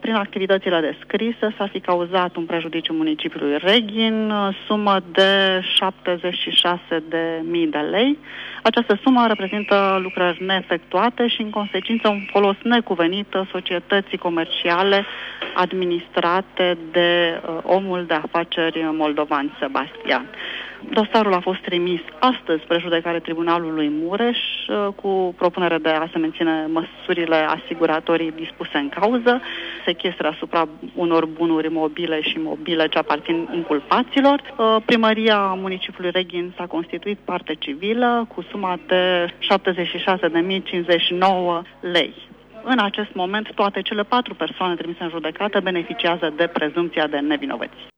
prin activitățile descrise s-ar fi cauzat un prejudiciu municipiului Reghin, sumă de 76.000 de lei. Această sumă reprezintă lucrări neefectuate și, în consecință, un folos necuvenit societății comerciale administrate de omul de afaceri moldovan Sebastian. Dosarul a fost trimis astăzi spre judecare Tribunalului Mureș cu propunere de a se menține măsurile asiguratorii dispuse în cauză, sechestră asupra unor bunuri mobile și imobile ce aparțin inculpaților. Primăria municipiului Reghin s-a constituit parte civilă cu suma de 76.059 lei. În acest moment, toate cele 4 persoane trimise în judecată beneficiază de prezumția de nevinovăție.